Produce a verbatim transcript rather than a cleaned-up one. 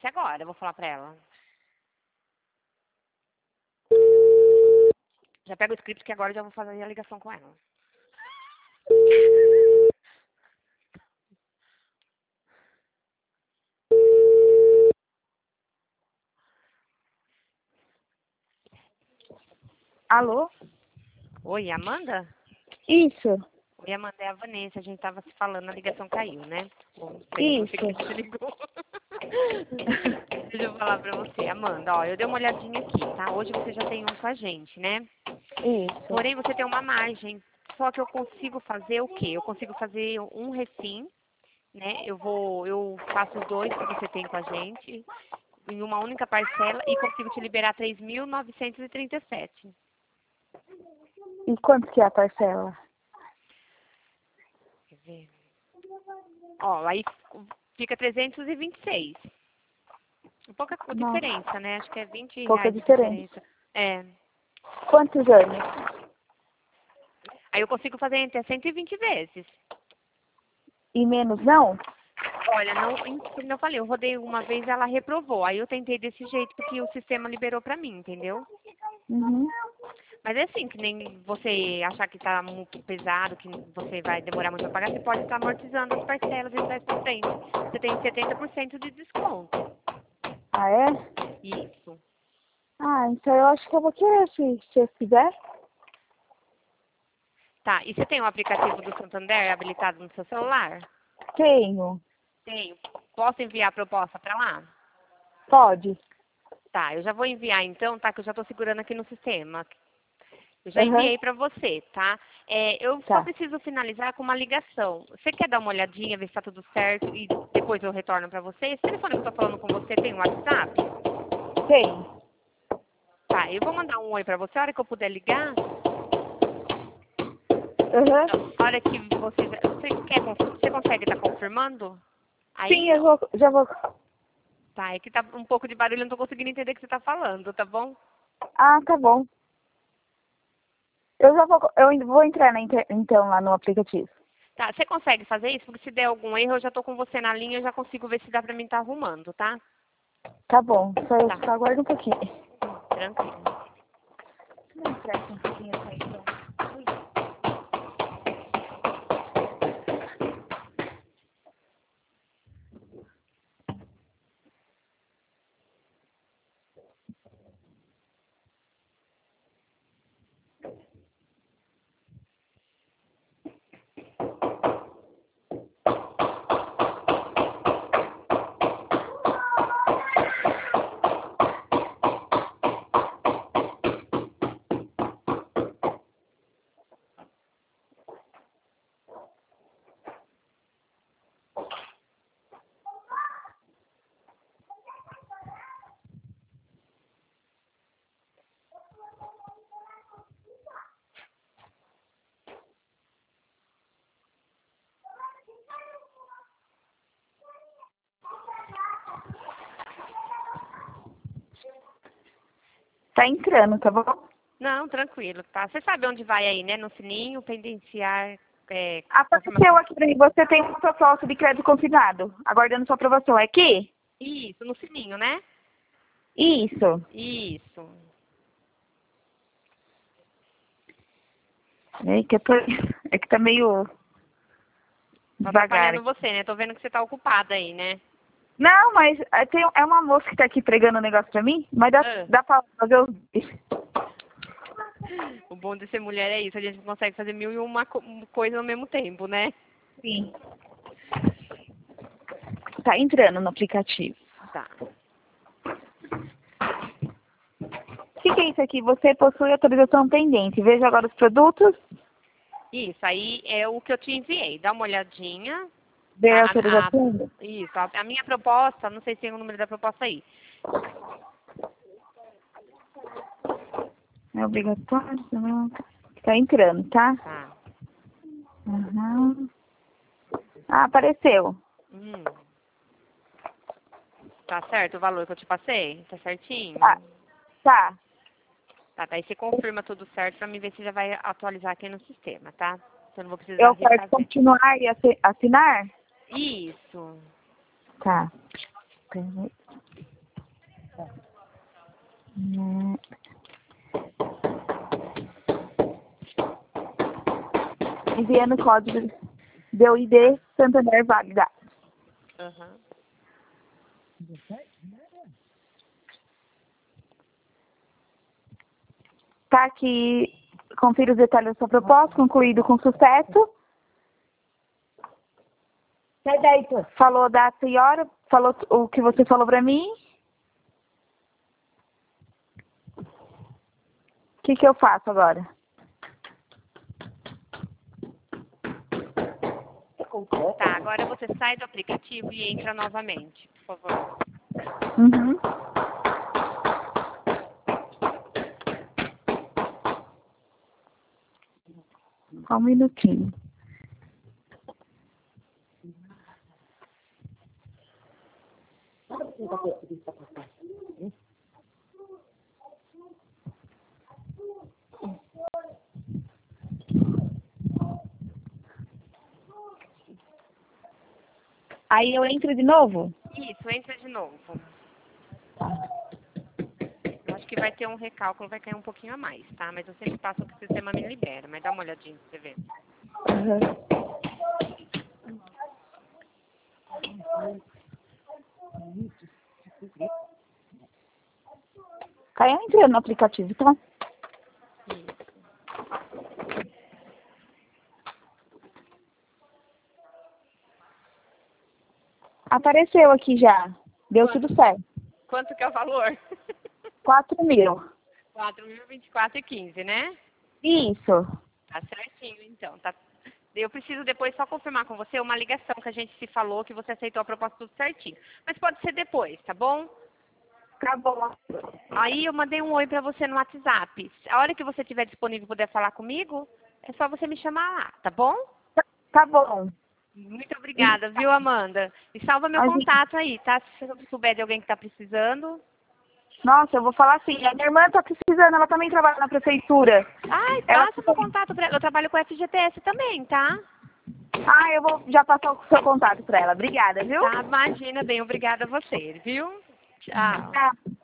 agência agora, eu vou falar pra ela. Já pega o script que agora eu já vou fazer a ligação com ela. Alô? Oi, Amanda? Isso, Oi, Amanda, é a Vanessa. A gente tava se falando, a ligação caiu, né? Bom, bem, você que isso. se ligou. Deixa eu falar pra você. Amanda, ó, eu dei uma olhadinha aqui, tá? Hoje você já tem um com a gente, né? Isso. Porém, você tem uma margem. Só que eu consigo fazer o quê? Eu consigo fazer um refim, né? Eu vou, eu faço os dois que você tem com a gente em uma única parcela e consigo te liberar três mil novecentos e trinta e sete. E quanto que é a parcela? Quer ver? Ó, aí fica trezentos e vinte e seis. Um pouca Nossa, diferença, né? Acho que é vinte pouca reais de diferença. diferença. É. Quantos anos? Aí eu consigo fazer até cento e vinte vezes. E menos não? Olha, não, como eu falei, eu rodei uma vez ela reprovou. Aí eu tentei desse jeito que o sistema liberou pra mim, entendeu? Uhum. Mas é assim, que nem você achar que tá muito pesado, que você vai demorar muito pra pagar, você pode estar amortizando as parcelas de trás pra frente. Você tem setenta por cento de desconto. Ah, é? Isso. Ah, então eu acho que eu vou querer, se se você quiser. Tá, e você tem o aplicativo do Santander habilitado no seu celular? Tenho. Tenho. Posso enviar a proposta pra lá? Pode. Tá, eu já vou enviar então, tá? Que eu já tô segurando aqui no sistema. Eu já Aham. enviei pra você, tá? É, eu só Tá. preciso finalizar com uma ligação. Você quer dar uma olhadinha, ver se tá tudo certo e depois eu retorno pra você? Esse telefone que eu tô falando com você tem um WhatsApp? Tem. Tá, eu vou mandar um oi pra você. A hora que eu puder ligar, Aham. a hora que você... Você, quer, conf- você consegue estar confirmando? Sim, Aí, eu vou, já vou. tá, é que tá um pouco de barulho, eu não tô conseguindo entender o que você tá falando, tá bom? Ah, tá bom. Eu já vou, eu ainda vou entrar na inter- então lá no aplicativo. Tá, você consegue fazer isso? Porque se der algum erro, eu já tô com você na linha, eu já consigo ver se dá pra mim estar arrumando, tá? Tá bom, só, Tá, só aguarda um pouquinho. tranquilo. Não, será que um pouquinho tá então? Tá entrando, tá bom? Não, tranquilo, tá? Você sabe onde vai aí, né? No sininho, pendenciar, é, Apareceu confirmação. aqui pra mim, você tem uma proposta de crédito consignado, aguardando sua aprovação. É aqui? Isso, no sininho, né? Isso. Isso. É que, eu tô... é que tá meio Tô devagar atrapalhando aqui. você, né? Tô vendo que você tá ocupada aí, né? Não, mas é, tem, é uma moça que tá aqui pregando um negócio pra mim, mas dá, Ah, dá pra fazer os dois. o bom de ser mulher é isso, a gente consegue fazer mil e uma co- coisa ao mesmo tempo, né? Sim. Tá entrando no aplicativo. Tá. O que, que é isso aqui? Você possui autorização pendente. Veja agora os produtos. Isso, aí é o que eu te enviei. Dá uma olhadinha. Ver a A, a, a- autorização. isso, a, a minha proposta, não sei se tem o número da proposta aí. É obrigatório? Não. Tá entrando, tá? Tá. Uhum. Ah, apareceu. Hum. Tá certo o valor que eu te passei? Tá certinho? Tá. Tá. Tá, daí você confirma tudo certo pra mim ver se já vai atualizar aqui no sistema, tá? Se eu não vou precisar Eu quero refazer. continuar e assi- assinar? Isso. Tá. Peraí. Hum. Enviando o código D O I D Santander validado. Uhum. Tá aqui, confira os detalhes da sua proposta, concluído com sucesso. Sai daí, pô. Falou data e hora, falou o que você falou pra mim. O que que eu faço agora? Tá, agora você sai do aplicativo e entra novamente, por favor. Uhum. Só um minutinho. Aí eu entro de novo? Isso, entra de novo. Eu acho que vai ter um recálculo, vai cair um pouquinho a mais, tá? Mas eu sempre passo o que o sistema me libera, mas dá uma olhadinha pra você ver. Uhum. Caiu entrando no aplicativo, tá? Apareceu aqui já. Deu tudo certo. Quanto que é o valor? Quatro mil. quatro mil e vinte e quatro e quinze, né? Isso. Tá certinho, então. Tá. Eu preciso depois só confirmar com você uma ligação que a gente se falou que você aceitou a proposta tudo certinho. Mas pode ser depois, tá bom? Tá bom. Aí eu mandei um oi pra você no WhatsApp. A hora que você estiver disponível e puder falar comigo, é só você me chamar lá, tá bom? Tá, tá bom. Muito obrigada, viu, Amanda? E salva meu A gente- contato aí, tá? Se você souber de alguém que tá precisando. Nossa, eu vou falar assim. A minha irmã tá precisando, ela também trabalha na prefeitura. Ai, Ela passa meu contato pra ela. Eu trabalho com o F G T S também, tá? Ah, eu vou já passar o seu contato pra ela. Obrigada, viu? Tá, imagina bem. Obrigada a você, viu? Tchau. Tá.